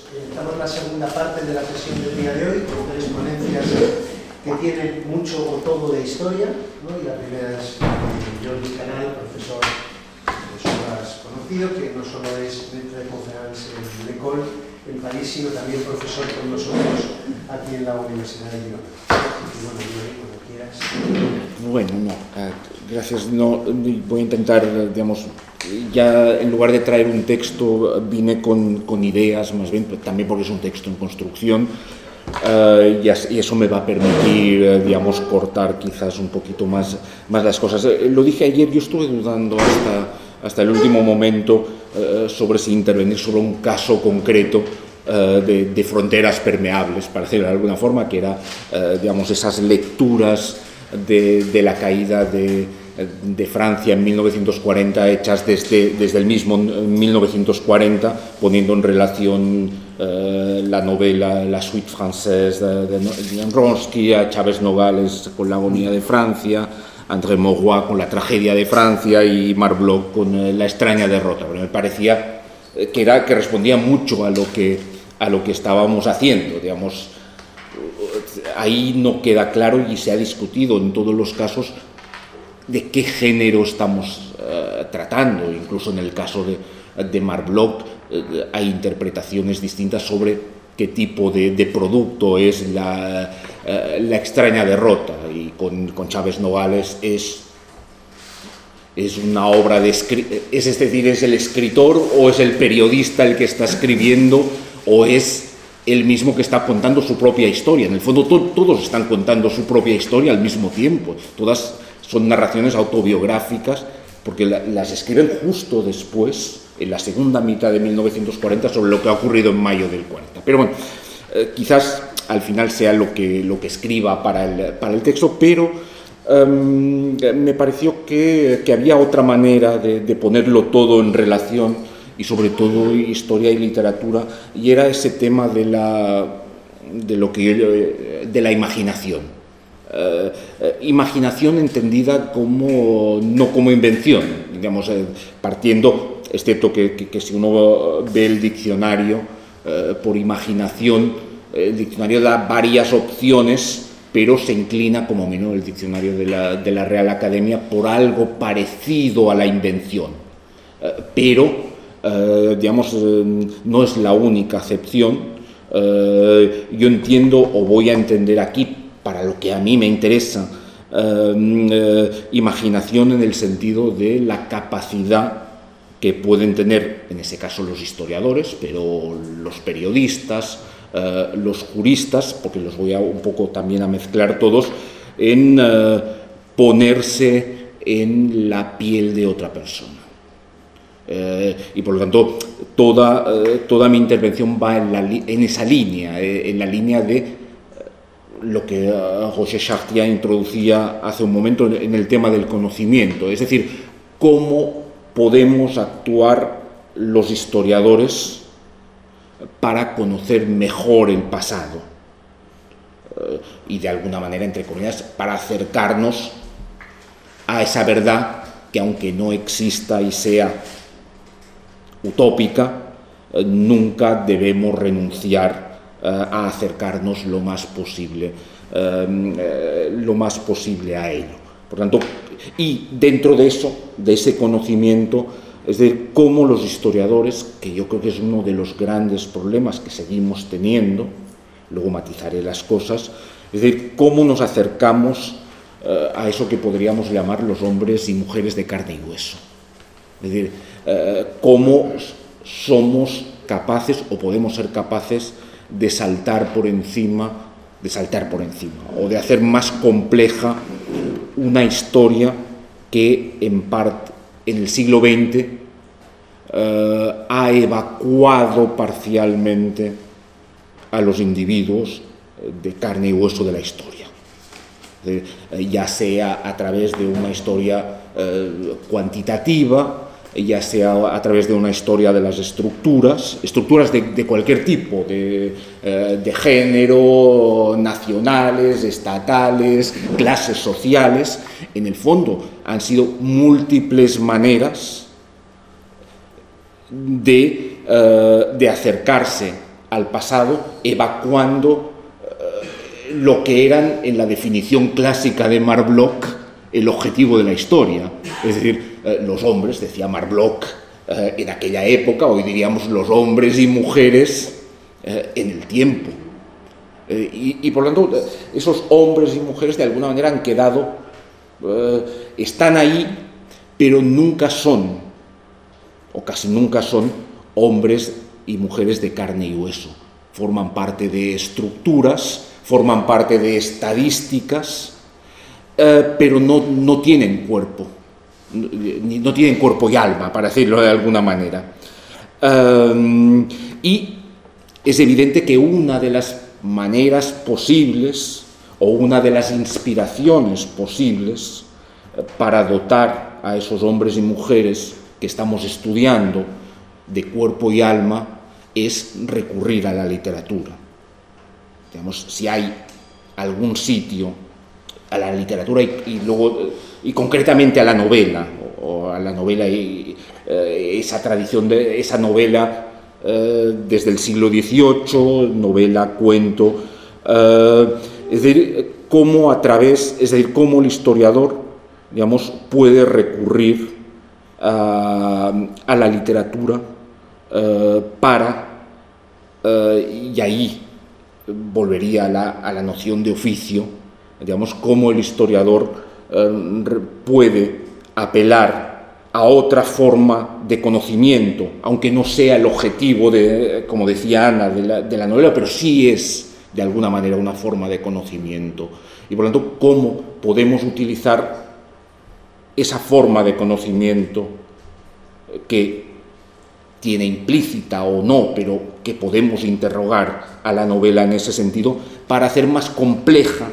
Estamos en la segunda parte de la sesión del día de hoy, con tres ponencias que tienen mucho o todo de historia, ¿no? Y la primera es Jordi Canal, profesor de sobras conocido, que no solo es maître de conférence en l'École en París, sino también profesor con nosotros aquí en la Universidad de Girona. Y bueno, Jordi, cuando quieras. Bueno, no, gracias. No, voy a intentar, digamos, ya en lugar de traer un texto, vine con ideas, más bien, también porque es un texto en construcción, y eso me va a permitir, digamos, cortar quizás un poquito más las cosas. Lo dije ayer, yo estuve dudando hasta el último momento sobre si intervenir sobre un caso concreto de fronteras permeables, para decirlo de alguna forma, que era, digamos, esas lecturas de la caída de Francia en 1940, hechas desde el mismo 1940, poniendo en relación la novela La Suite Française de Wronski, a Chávez Nogales con La agonía de Francia, André Maurois con La tragedia de Francia y Marc Bloch con La extraña derrota. Pero me parecía que respondía mucho a lo que estábamos haciendo, digamos. Ahí no queda claro y se ha discutido en todos los casos de qué género estamos tratando. Incluso en el caso de Marc Bloch hay interpretaciones distintas sobre qué tipo de producto es la extraña derrota, y con Chávez Nogales es una obra es decir, es el escritor o es el periodista el que está escribiendo, o es él mismo que está contando su propia historia. En el fondo todos están contando su propia historia al mismo tiempo, todas son narraciones autobiográficas, porque las escriben justo después, en la segunda mitad de 1940, sobre lo que ha ocurrido en mayo del 40. Pero bueno, quizás al final sea lo que escriba para el texto, pero me pareció que había otra manera de ponerlo todo en relación, y sobre todo historia y literatura, y era ese tema de la imaginación. Imaginación entendida no como invención, digamos, partiendo, excepto que si uno ve el diccionario, por imaginación, el diccionario da varias opciones, pero se inclina, como mínimo el diccionario de la Real Academia, por algo parecido a la invención, pero digamos, no es la única acepción. Yo entiendo, o voy a entender aquí, para lo que a mí me interesa, imaginación en el sentido de la capacidad que pueden tener, en ese caso, los historiadores, pero los periodistas, los juristas, porque los voy un poco también a mezclar todos, en ponerse en la piel de otra persona. Y por lo tanto toda mi intervención va en esa línea, en la línea de lo que Roger Chartier introducía hace un momento en el tema del conocimiento, es decir, cómo podemos actuar los historiadores para conocer mejor el pasado, y de alguna manera, entre comillas, para acercarnos a esa verdad que, aunque no exista y sea utópica, nunca debemos renunciar a acercarnos lo más posible a ello. Por tanto, y dentro de eso, de ese conocimiento, es decir, cómo los historiadores, que yo creo que es uno de los grandes problemas que seguimos teniendo, luego matizaré las cosas, es decir, cómo nos acercamos a eso que podríamos llamar los hombres y mujeres de carne y hueso. Es decir, cómo somos capaces o podemos ser capaces de saltar por encima, o de hacer más compleja una historia que en parte en el siglo XX ha evacuado parcialmente a los individuos de carne y hueso de la historia, ya sea a través de una historia cuantitativa, ya sea a través de una historia de las estructuras de cualquier tipo, de género, nacionales, estatales, clases sociales. En el fondo han sido múltiples maneras de acercarse al pasado, evacuando lo que eran, en la definición clásica de Marc Bloch, el objetivo de la historia. Es decir, los hombres, decía Marc Bloch, en aquella época, hoy diríamos los hombres y mujeres en el tiempo. Y por lo tanto, esos hombres y mujeres de alguna manera han quedado, están ahí, pero nunca son, o casi nunca son, hombres y mujeres de carne y hueso. Forman parte de estructuras, forman parte de estadísticas, pero no tienen cuerpo. No tienen cuerpo y alma, para decirlo de alguna manera. Y es evidente que una de las maneras posibles, o una de las inspiraciones posibles, para dotar a esos hombres y mujeres que estamos estudiando de cuerpo y alma, es recurrir a la literatura. Digamos, si hay algún sitio, a la literatura y concretamente a la novela, o a la novela y esa tradición de esa novela desde el siglo XVIII, novela, cuento, es decir, cómo el historiador, digamos, puede recurrir a la literatura y ahí volvería a la noción de oficio, digamos, cómo el historiador puede apelar a otra forma de conocimiento, aunque no sea el objetivo, como decía Ana, de la novela, pero sí es, de alguna manera, una forma de conocimiento. Y por lo tanto, cómo podemos utilizar esa forma de conocimiento que tiene implícita o no, pero que podemos interrogar a la novela en ese sentido, para hacer más compleja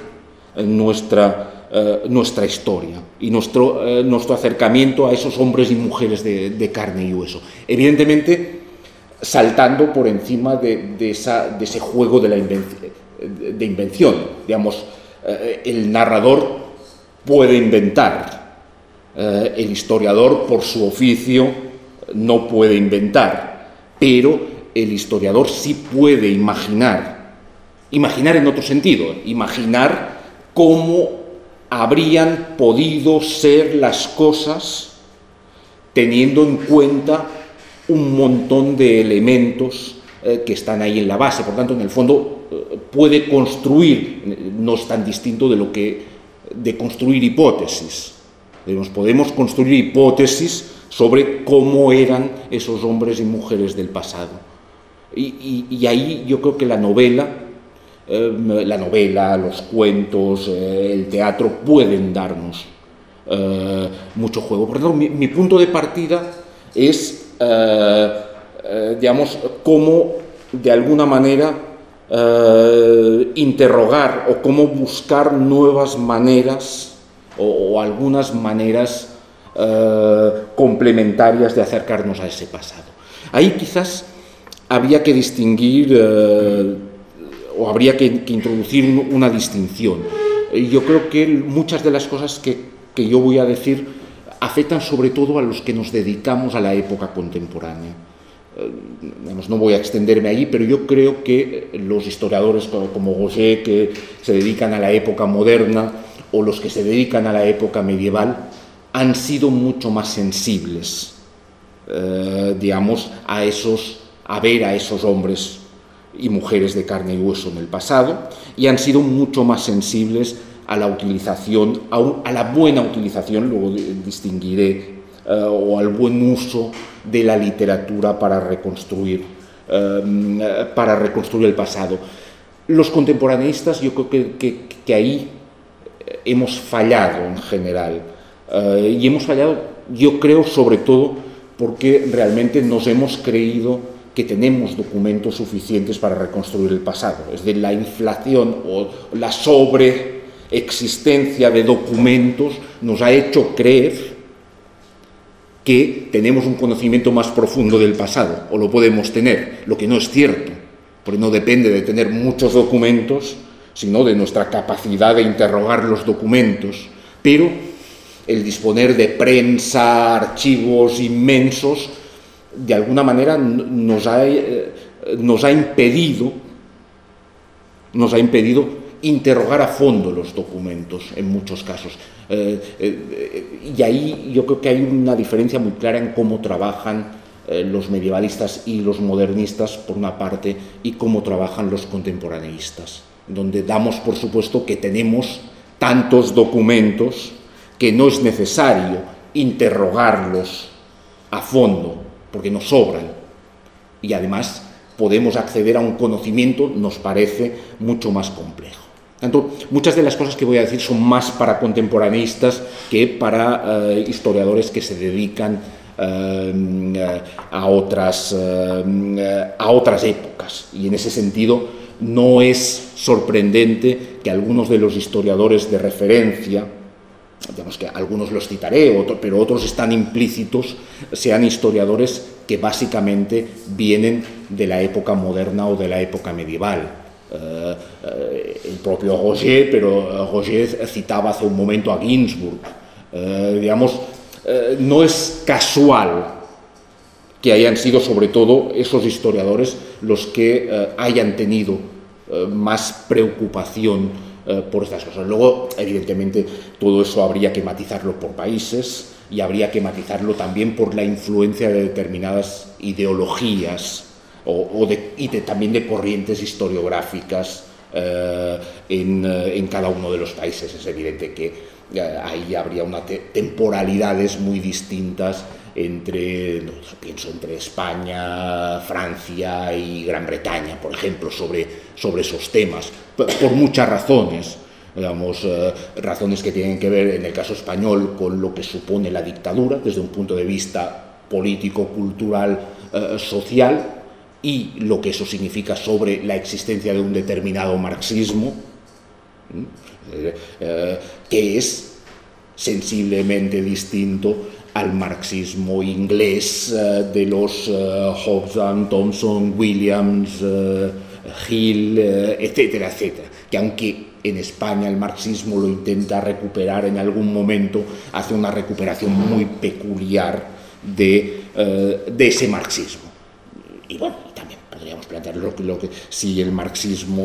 nuestra historia y nuestro acercamiento a esos hombres y mujeres de carne y hueso. Evidentemente, saltando por encima de ese juego de invención. Digamos, el narrador puede inventar, el historiador, por su oficio, no puede inventar, pero el historiador sí puede imaginar en otro sentido, imaginar cómo habrían podido ser las cosas teniendo en cuenta un montón de elementos que están ahí en la base. Por tanto, en el fondo, puede construir, no es tan distinto de construir hipótesis. Podemos construir hipótesis sobre cómo eran esos hombres y mujeres del pasado. Y ahí yo creo que la novela, los cuentos, el teatro pueden darnos mucho juego. Por lo tanto, mi punto de partida es, digamos, cómo de alguna manera interrogar o cómo buscar nuevas maneras o algunas maneras complementarias de acercarnos a ese pasado. Ahí quizás habría que distinguir o habría que introducir una distinción. Yo creo que muchas de las cosas que yo voy a decir afectan sobre todo a los que nos dedicamos a la época contemporánea. No voy a extenderme allí, pero yo creo que los historiadores como Gaucher, que se dedican a la época moderna, o los que se dedican a la época medieval, han sido mucho más sensibles, digamos, a ver a esos hombres y mujeres de carne y hueso en el pasado, y han sido mucho más sensibles a la utilización, a la buena utilización, luego distinguiré, o al buen uso de la literatura para reconstruir el pasado. Los contemporaneistas, yo creo que ahí hemos fallado en general, y hemos fallado, yo creo, sobre todo porque realmente nos hemos creído que tenemos documentos suficientes para reconstruir el pasado. Es decir, la inflación o la sobreexistencia de documentos nos ha hecho creer que tenemos un conocimiento más profundo del pasado, o lo podemos tener, lo que no es cierto, porque no depende de tener muchos documentos, sino de nuestra capacidad de interrogar los documentos. Pero el disponer de prensa, archivos inmensos, de alguna manera nos ha nos ha impedido interrogar a fondo los documentos en muchos casos. Y ahí yo creo que hay una diferencia muy clara en cómo trabajan los medievalistas y los modernistas, por una parte, y cómo trabajan los contemporaneistas, donde damos por supuesto que tenemos tantos documentos que no es necesario interrogarlos a fondo, porque nos sobran, y además podemos acceder a un conocimiento, nos parece, mucho más complejo. Tanto, muchas de las cosas que voy a decir son más para contemporaneistas que para historiadores que se dedican a otras épocas, y en ese sentido no es sorprendente que algunos de los historiadores de referencia, digamos que algunos los citaré, pero otros están implícitos, sean historiadores que básicamente vienen de la época moderna o de la época medieval. El propio Roger, pero Roger citaba hace un momento a Ginsburg. No es casual que hayan sido sobre todo esos historiadores los que hayan tenido más preocupación por estas cosas. Luego, evidentemente, todo eso habría que matizarlo por países y habría que matizarlo también por la influencia de determinadas ideologías y también de corrientes historiográficas en cada uno de los países. Es evidente que ahí habría temporalidades muy distintas pienso entre España, Francia y Gran Bretaña, por ejemplo, sobre esos temas, por muchas razones. Razones que tienen que ver, en el caso español, con lo que supone la dictadura desde un punto de vista político, cultural, social, y lo que eso significa sobre la existencia de un determinado marxismo, que es sensiblemente distinto al marxismo inglés de los Hobson, Thompson, Williams, Hill, etcétera, etcétera, que aunque en España el marxismo lo intenta recuperar en algún momento, hace una recuperación muy peculiar de ese marxismo. Y bueno, también podríamos plantear si el marxismo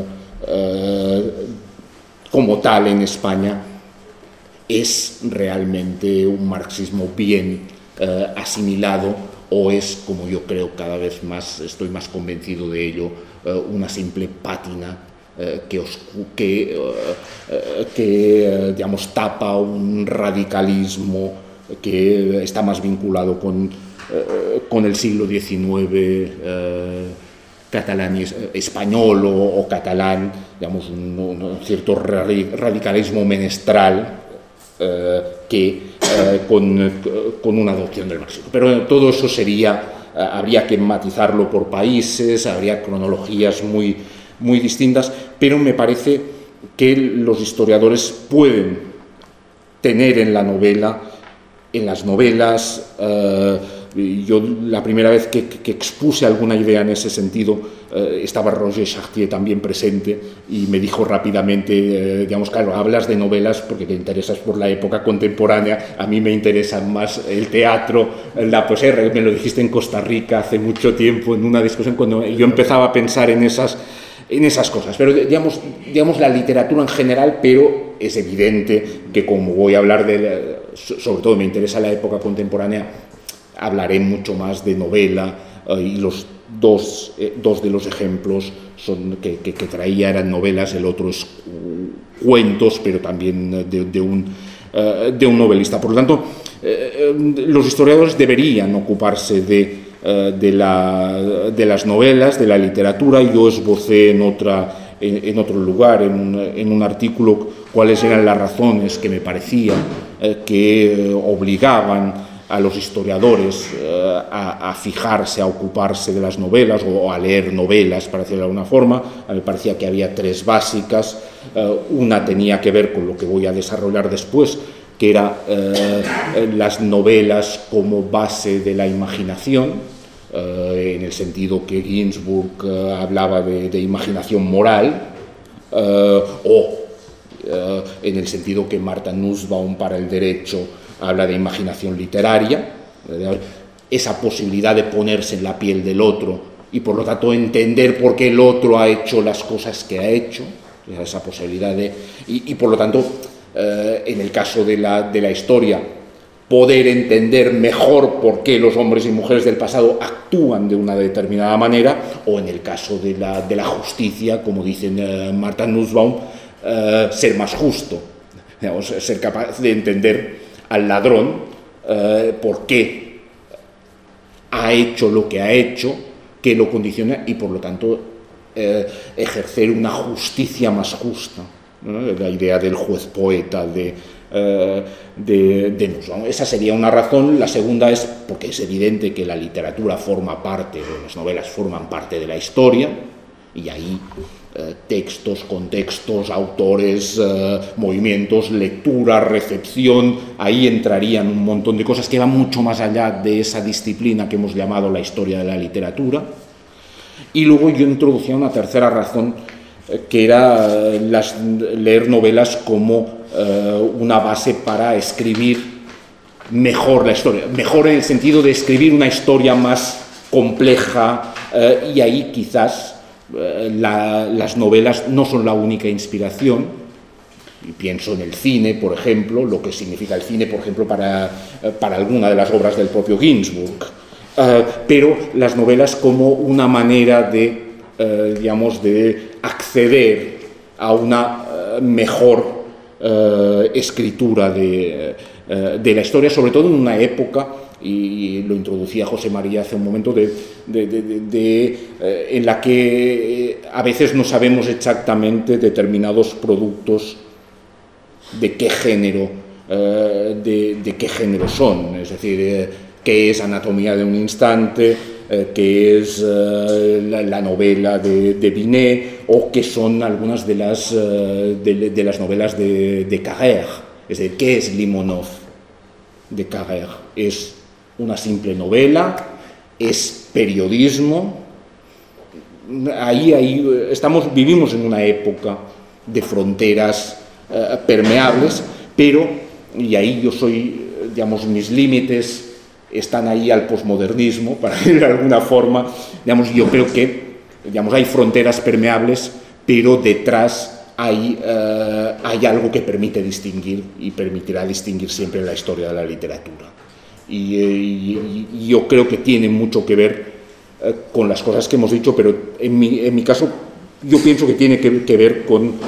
como tal en España es realmente un marxismo bien asimilado, o es, como yo creo cada vez más, estoy más convencido de ello, una simple pátina que tapa un radicalismo que está más vinculado con el siglo XIX catalán español o catalán, un cierto radicalismo menestral con una adopción del marxismo. Pero todo eso habría que matizarlo por países, habría cronologías muy, muy distintas, pero me parece que los historiadores pueden tener en las novelas, yo la primera vez que expuse alguna idea en ese sentido, estaba Roger Chartier también presente y me dijo rápidamente, claro, hablas de novelas porque te interesas por la época contemporánea, a mí me interesa más el teatro, la posguerra, me lo dijiste en Costa Rica hace mucho tiempo en una discusión cuando yo empezaba a pensar en esas cosas, pero digamos la literatura en general, pero es evidente que como voy a hablar sobre todo me interesa la época contemporánea, hablaré mucho más de novela, y los dos de los ejemplos que traía eran novelas, el otro es cuentos, pero también de un novelista. Por lo tanto, los historiadores deberían ocuparse de las novelas, de la literatura. Yo esbocé en otro lugar, en un artículo, cuáles eran las razones que me parecía que obligaban a los historiadores a fijarse, a ocuparse de las novelas o a leer novelas, para decirlo de alguna forma. A mí me parecía que había tres básicas. Una tenía que ver con lo que voy a desarrollar después, que era las novelas como base de la imaginación, en el sentido que Ginsburg hablaba de imaginación moral, o en el sentido que Martha Nussbaum para el derecho habla de imaginación literaria, esa posibilidad de ponerse en la piel del otro y por lo tanto entender por qué el otro ha hecho las cosas que ha hecho, esa posibilidad de... Y por lo tanto, en el caso de la historia, poder entender mejor por qué los hombres y mujeres del pasado actúan de una determinada manera, o en el caso de la justicia, como dice Martha Nussbaum, ser más justo, digamos, ser capaz de entender al ladrón por qué ha hecho lo que ha hecho, qué lo condiciona, y por lo tanto ejercer una justicia más justa, ¿no? La idea del juez poeta de Nussbaum. Esa sería una razón. La segunda es porque es evidente que la literatura forma parte, o las novelas forman parte de la historia, y ahí textos, contextos, autores, movimientos, lectura, recepción, ahí entrarían un montón de cosas que van mucho más allá de esa disciplina que hemos llamado la historia de la literatura. Y luego yo introducía una tercera razón, que era leer novelas como una base para escribir mejor la historia, mejor en el sentido de escribir una historia más compleja, y ahí quizás las novelas no son la única inspiración. Y pienso en el cine, por ejemplo, lo que significa el cine, por ejemplo, para alguna de las obras del propio Ginsburg, pero las novelas como una manera de, digamos, de acceder a una mejor escritura de la historia, sobre todo en una época, y lo introducía José María hace un momento, en la que a veces no sabemos exactamente determinados productos de qué género son, es decir, qué es Anatomía de un instante, qué es la novela de Binet, o qué son algunas de las novelas de Carrère, es decir, qué es Limonov de Carrère. Es una simple novela, es periodismo. Vivimos en una época de fronteras permeables, pero, y ahí yo soy, digamos, mis límites están ahí al posmodernismo, para decirlo de alguna forma, digamos, yo creo que, digamos, hay fronteras permeables, pero detrás hay algo que permite distinguir y permitirá distinguir siempre la historia de la literatura. Y yo creo que tiene mucho que ver con las cosas que hemos dicho, pero en mi caso yo pienso que tiene que ver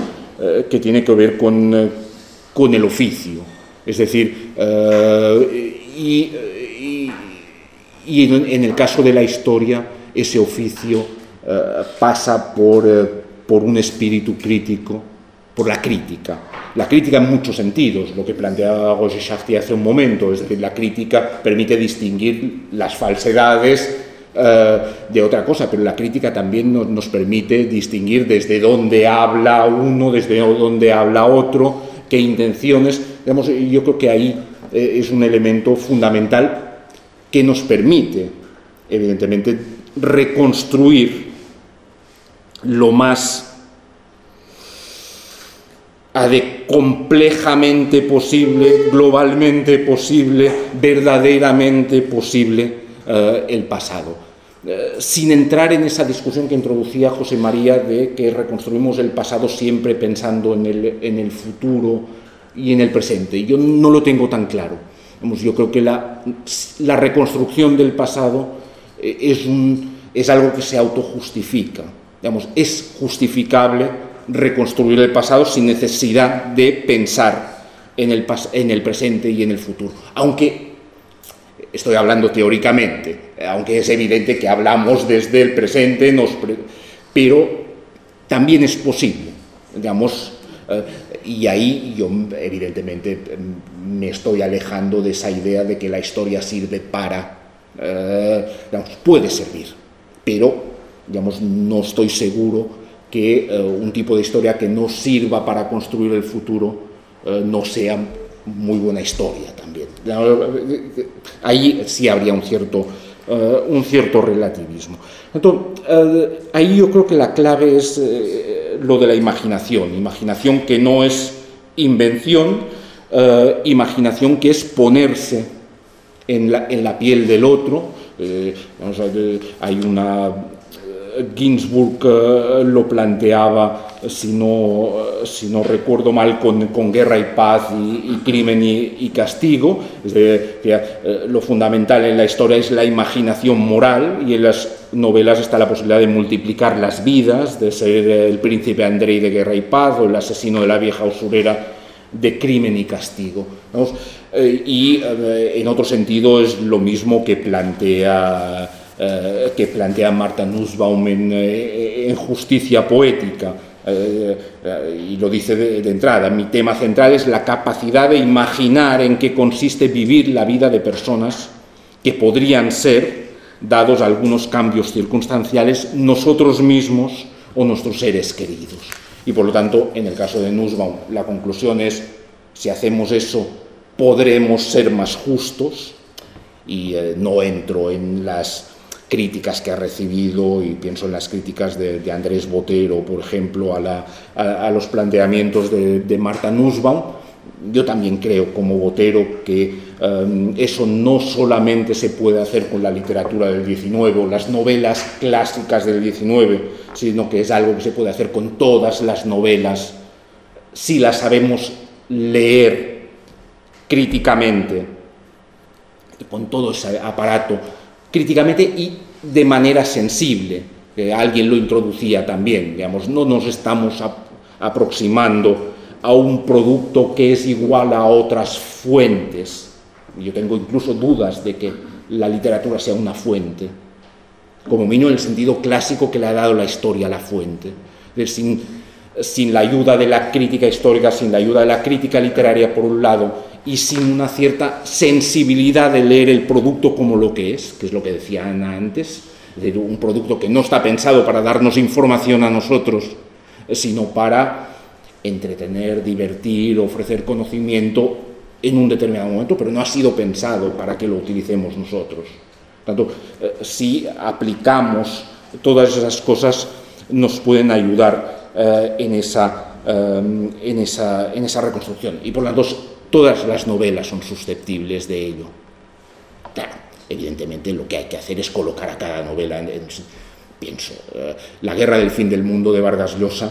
con el oficio, es decir, y en el caso de la historia ese oficio pasa por un espíritu crítico, por la crítica en muchos sentidos, lo que planteaba Roger Chartier hace un momento, es decir, la crítica permite distinguir las falsedades de otra cosa, pero la crítica también nos permite distinguir desde dónde habla uno, desde dónde habla otro, qué intenciones. Digamos, yo creo que ahí es un elemento fundamental que nos permite, evidentemente, reconstruir lo más complejamente posible, globalmente posible, verdaderamente posible el pasado. Sin entrar en esa discusión que introducía José María de que reconstruimos el pasado siempre pensando en el futuro y en el presente. Yo no lo tengo tan claro. Yo creo que la reconstrucción del pasado es algo que se autojustifica. Es justificable reconstruir el pasado sin necesidad de pensar en el presente y en el futuro. Aunque estoy hablando teóricamente, aunque es evidente que hablamos desde el presente, pero también es posible, y ahí yo evidentemente me estoy alejando de esa idea de que la historia sirve para, puede servir, pero no estoy seguro que un tipo de historia que no sirva para construir el futuro no sea muy buena historia también. Ahí sí habría un cierto relativismo. Entonces, ahí yo creo que la clave es lo de la imaginación que no es invención, imaginación que es ponerse en la piel del otro. Hay Ginsburg lo planteaba, si no recuerdo mal, con Guerra y Paz y Crimen y Castigo. Es decir, lo fundamental en la historia es la imaginación moral, y en las novelas está la posibilidad de multiplicar las vidas, de ser el príncipe Andrei de Guerra y Paz o el asesino de la vieja usurera de Crimen y Castigo, ¿no? Y en otro sentido es lo mismo que plantea Martha Nussbaum en Justicia Poética, y lo dice de entrada: mi tema central es la capacidad de imaginar en qué consiste vivir la vida de personas que podrían ser, dados algunos cambios circunstanciales, nosotros mismos o nuestros seres queridos. Y por lo tanto, en el caso de Nussbaum, la conclusión es: si hacemos eso, podremos ser más justos. Y no entro en las críticas que ha recibido, y pienso en las críticas de Andrés Botero, por ejemplo, a los planteamientos de Martha Nussbaum. Yo también creo, como Botero, que eso no solamente se puede hacer con la literatura del XIX o las novelas clásicas del XIX, sino que es algo que se puede hacer con todas las novelas, si las sabemos leer críticamente, con todo ese aparato, críticamente y de manera sensible. Alguien lo introducía también, digamos, no nos estamos aproximando a un producto que es igual a otras fuentes. Yo tengo incluso dudas de que la literatura sea una fuente, como mínimo en el sentido clásico que le ha dado la historia a la fuente. Es decir, sin la ayuda de la crítica histórica, sin la ayuda de la crítica literaria por un lado, y sin una cierta sensibilidad de leer el producto como lo que es lo que decía Ana antes, es decir, un producto que no está pensado para darnos información a nosotros, sino para entretener, divertir, ofrecer conocimiento en un determinado momento, pero no ha sido pensado para que lo utilicemos nosotros. Por tanto, si aplicamos todas esas cosas, nos pueden ayudar en esa reconstrucción, y por lo tanto todas las novelas son susceptibles de ello. Claro, evidentemente lo que hay que hacer es colocar a cada novela pienso, La guerra del fin del mundo de Vargas Llosa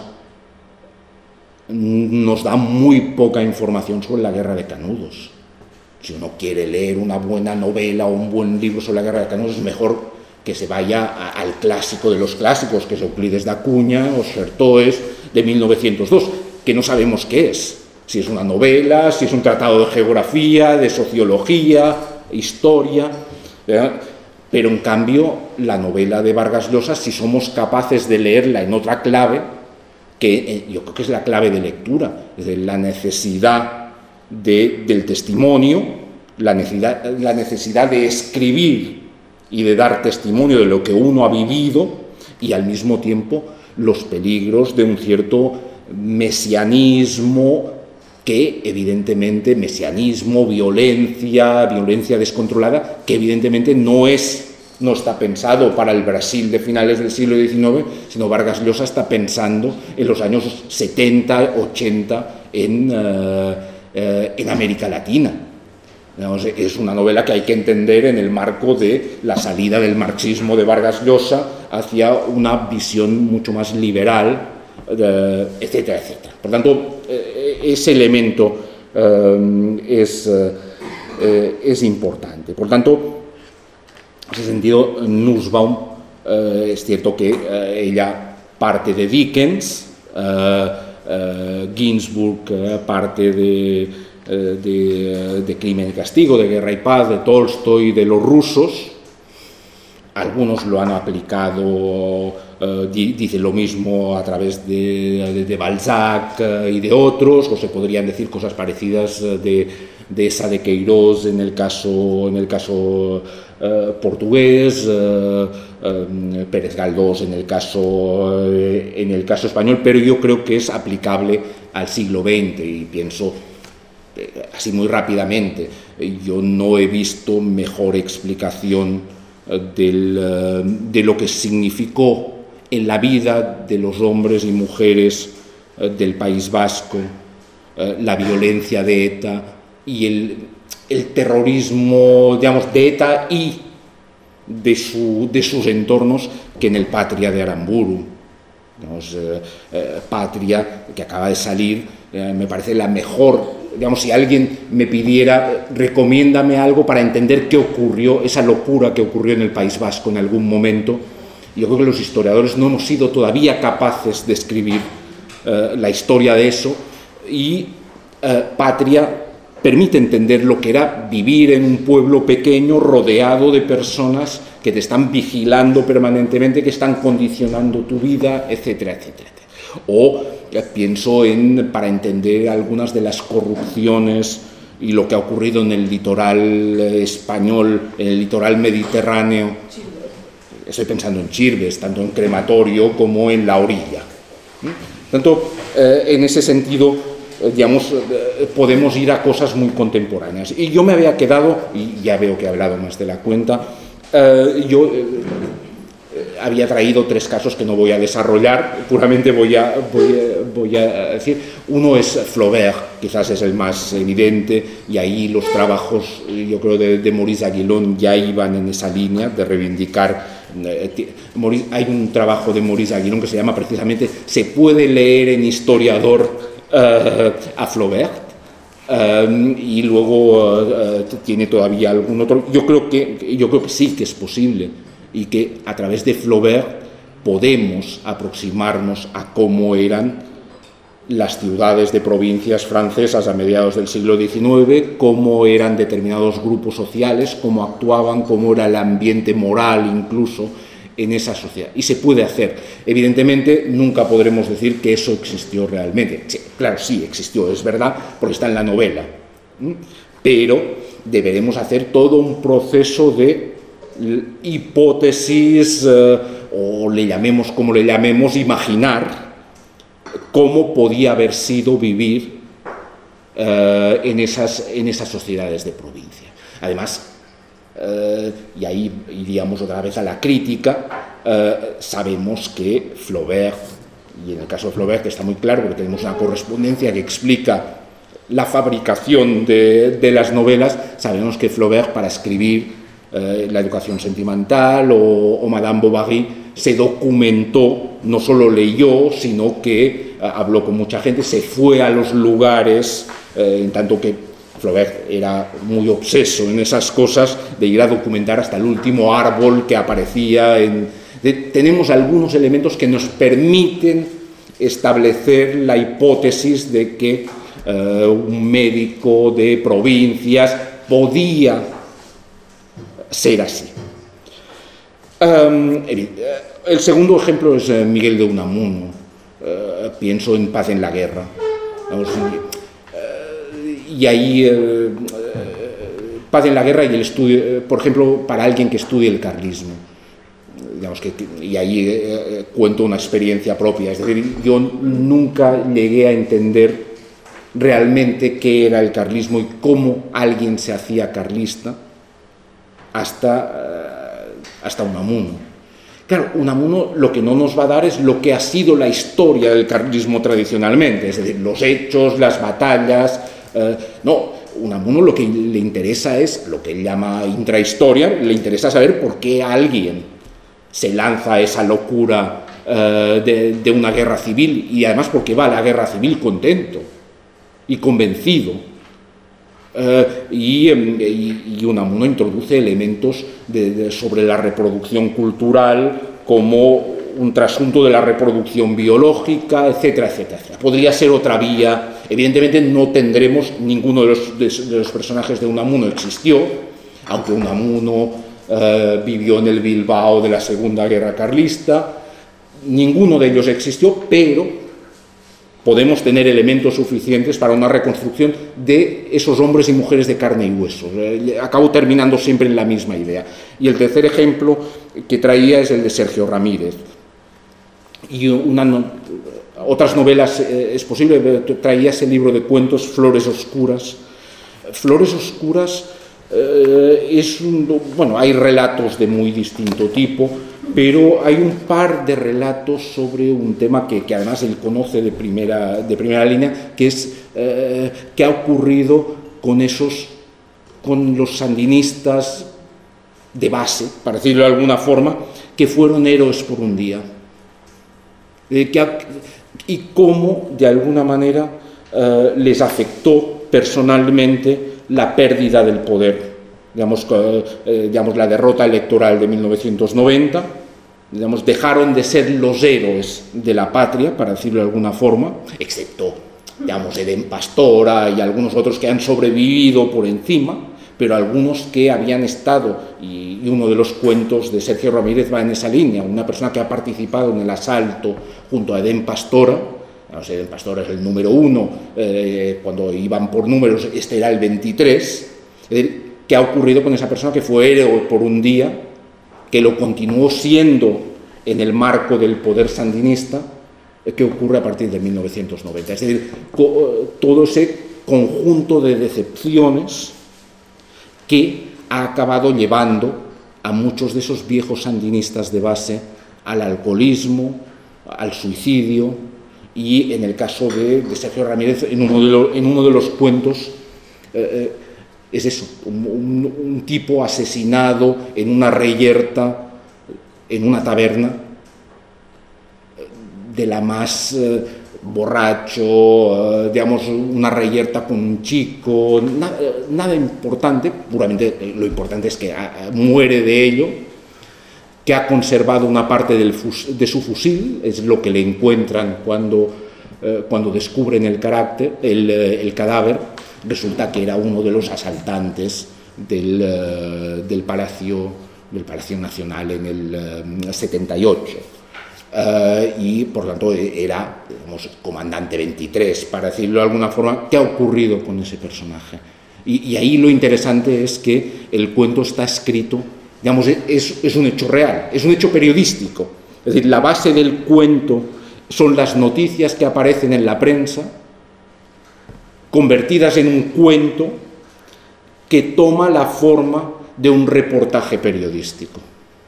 nos da muy poca información sobre la guerra de Canudos. Si uno quiere leer una buena novela o un buen libro sobre la guerra de Canudos, es mejor que se vaya al clásico de los clásicos, que es Euclides da Cunha o Sertoes de 1902, que no sabemos qué es. Si es una novela, si es un tratado de geografía, de sociología, historia, ¿verdad? Pero en cambio la novela de Vargas Llosa, si somos capaces de leerla en otra clave, que yo creo que es la clave de lectura, es decir, la necesidad del testimonio, la necesidad de escribir y de dar testimonio de lo que uno ha vivido, y al mismo tiempo los peligros de un cierto mesianismo que evidentemente, violencia descontrolada, que evidentemente no está pensado para el Brasil de finales del siglo XIX, sino Vargas Llosa está pensando en los años 70, 80 en América Latina. Es una novela que hay que entender en el marco de la salida del marxismo de Vargas Llosa hacia una visión mucho más liberal, etcétera, etcétera. Por tanto, ese elemento es importante. Por tanto, en ese sentido, Nussbaum, es cierto que ella parte de Dickens, Ginsburg parte de Crimen y Castigo, de Guerra y Paz, de Tolstoy, de los rusos. Algunos lo han aplicado, dicen lo mismo a través de Balzac y de otros, o se podrían decir cosas parecidas de esa de Queiroz en el caso portugués, Pérez Galdós en el caso español, pero yo creo que es aplicable al siglo XX, y pienso así muy rápidamente, yo no he visto mejor explicación de lo que significó en la vida de los hombres y mujeres del País Vasco la violencia de ETA y el terrorismo, digamos, de ETA y de sus entornos que en el Patria de Aramburu. Digamos, Patria, que acaba de salir, me parece la mejor. Digamos, si alguien me pidiera, recomiéndame algo para entender qué ocurrió, esa locura que ocurrió en el País Vasco en algún momento, yo creo que los historiadores no hemos sido todavía capaces de escribir la historia de eso, y Patria permite entender lo que era vivir en un pueblo pequeño rodeado de personas que te están vigilando permanentemente, que están condicionando tu vida, etcétera, etcétera. O pienso para entender algunas de las corrupciones y lo que ha ocurrido en el litoral español, en el litoral mediterráneo. Estoy pensando en Chirves, tanto en Crematorio como en La Orilla. Tanto, en ese sentido, digamos, podemos ir a cosas muy contemporáneas. Y yo me había quedado, y ya veo que he hablado más de la cuenta, había traído 3 casos que no voy a desarrollar, puramente voy a decir. Uno es Flaubert, quizás es el más evidente, y ahí los trabajos, yo creo, de Maurice Aguilon ya iban en esa línea de reivindicar. Hay un trabajo de Maurice Aguilon que se llama precisamente «Se puede leer en historiador a Flaubert», y luego tiene todavía algún otro. Yo creo que sí que es posible, y que a través de Flaubert podemos aproximarnos a cómo eran las ciudades de provincias francesas a mediados del siglo XIX, cómo eran determinados grupos sociales, cómo actuaban, cómo era el ambiente moral incluso en esa sociedad. Y se puede hacer. Evidentemente, nunca podremos decir que eso existió realmente. Sí, claro, sí existió, es verdad, porque está en la novela. Pero deberemos hacer todo un proceso de hipótesis, o le llamemos como le llamemos, imaginar cómo podía haber sido vivir en esas sociedades de provincia. Además, y ahí iríamos otra vez a la crítica, sabemos que Flaubert, y en el caso de Flaubert está muy claro porque tenemos una correspondencia que explica la fabricación de las novelas, sabemos que Flaubert, para escribir La educación sentimental o Madame Bovary, se documentó, no solo leyó, sino que habló con mucha gente, se fue a los lugares, en tanto que Flaubert era muy obseso en esas cosas, de ir a documentar hasta el último árbol que aparecía. Tenemos algunos elementos que nos permiten establecer la hipótesis de que un médico de provincias podía ser así. El segundo ejemplo es Miguel de Unamuno. Pienso en Paz en la Guerra. Y ahí, Paz en la Guerra y el estudio, por ejemplo, para alguien que estudie el carlismo. Digamos y ahí cuento una experiencia propia. Es decir, yo nunca llegué a entender realmente qué era el carlismo y cómo alguien se hacía carlista hasta Unamuno. Claro, Unamuno lo que no nos va a dar es lo que ha sido la historia del carlismo tradicionalmente, es decir, los hechos, las batallas. No, Unamuno lo que le interesa es lo que él llama intrahistoria, le interesa saber por qué alguien se lanza a esa locura de una guerra civil, y además porque va a la guerra civil contento y convencido. Y Unamuno introduce elementos sobre la reproducción cultural como un trasunto de la reproducción biológica, etcétera, etcétera, etcétera. Podría ser otra vía. Evidentemente no tendremos, ninguno de los personajes de Unamuno existió, aunque Unamuno vivió en el Bilbao de la Segunda Guerra Carlista, ninguno de ellos existió, pero podemos tener elementos suficientes para una reconstrucción de esos hombres y mujeres de carne y hueso. Acabo terminando siempre en la misma idea. Y el tercer ejemplo que traía es el de Sergio Ramírez. Y otras novelas es posible, traía ese libro de cuentos, Flores Oscuras. Flores Oscuras hay relatos de muy distinto tipo, pero hay un par de relatos sobre un tema que además él conoce de primera línea, que es qué ha ocurrido con los sandinistas de base, para decirlo de alguna forma, que fueron héroes por un día. Y cómo, de alguna manera, les afectó personalmente la pérdida del poder. Digamos, la derrota electoral de 1990, dejaron de ser los héroes de la patria, para decirlo de alguna forma, excepto, Eden Pastora y algunos otros que han sobrevivido por encima, pero algunos que habían estado, y uno de los cuentos de Sergio Ramírez va en esa línea, una persona que ha participado en el asalto junto a Eden Pastora. Eden Pastora es el número 1, cuando iban por números, este era el 23. ¿Qué ha ocurrido con esa persona que fue héroe por un día, que lo continuó siendo en el marco del poder sandinista? ¿Qué ocurre a partir de 1990? Es decir, todo ese conjunto de decepciones que ha acabado llevando a muchos de esos viejos sandinistas de base al alcoholismo, al suicidio, y en el caso de Sergio Ramírez, en uno de los cuentos, es eso, un tipo asesinado en una reyerta, en una taberna, de la más borracho, una reyerta con un chico, nada importante, puramente lo importante es que muere de ello, que ha conservado una parte de su fusil, es lo que le encuentran cuando descubren el cadáver. Resulta que era uno de los asaltantes del Palacio Nacional en el 78. Y por tanto era, comandante 23, para decirlo de alguna forma. ¿Qué ha ocurrido con ese personaje? Y ahí lo interesante es que el cuento está escrito, es un hecho real, es un hecho periodístico. Es decir, la base del cuento son las noticias que aparecen en la prensa, convertidas en un cuento que toma la forma de un reportaje periodístico.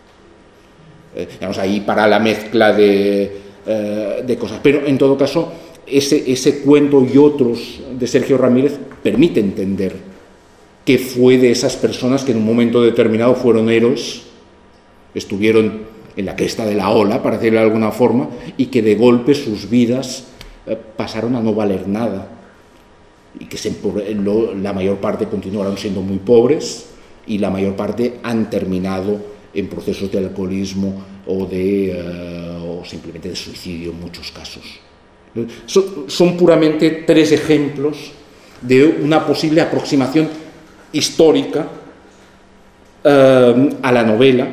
Ahí para la mezcla de cosas. Pero en todo caso, ese cuento y otros de Sergio Ramírez permite entender qué fue de esas personas que en un momento determinado fueron héroes, estuvieron en la cresta de la ola, para decirlo de alguna forma, y que de golpe sus vidas pasaron a no valer nada, y que la mayor parte continuaron siendo muy pobres, y la mayor parte han terminado en procesos de alcoholismo o simplemente de suicidio en muchos casos. Son puramente 3 ejemplos de una posible aproximación histórica a la novela,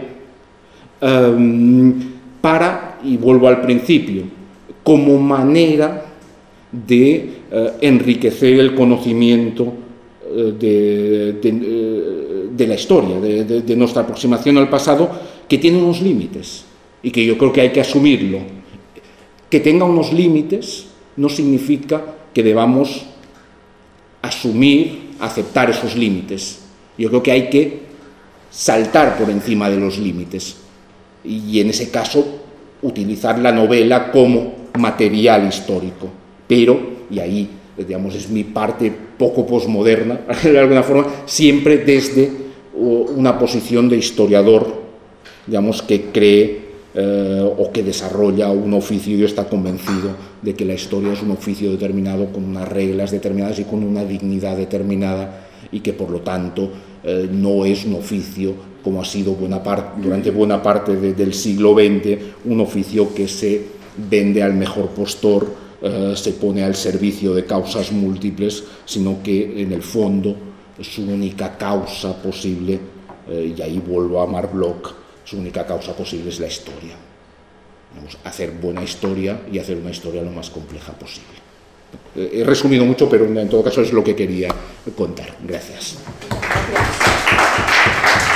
y vuelvo al principio, como manera de enriquecer el conocimiento de la historia, de nuestra aproximación al pasado, que tiene unos límites y que yo creo que hay que asumirlo. Que tenga unos límites no significa que debamos asumir, aceptar esos límites. Yo creo que hay que saltar por encima de los límites y en ese caso utilizar la novela como material histórico, pero, y ahí es mi parte poco posmoderna, de alguna forma, siempre desde una posición de historiador, que cree o que desarrolla un oficio y está convencido de que la historia es un oficio determinado, con unas reglas determinadas y con una dignidad determinada, y que por lo tanto no es un oficio, como ha sido durante buena parte del siglo XX, un oficio que se vende al mejor postor, se pone al servicio de causas múltiples, sino que en el fondo su única causa posible, y ahí vuelvo a Marc Bloch, su única causa posible es la historia. Hacer buena historia y hacer una historia lo más compleja posible. He resumido mucho, pero en todo caso es lo que quería contar. Gracias.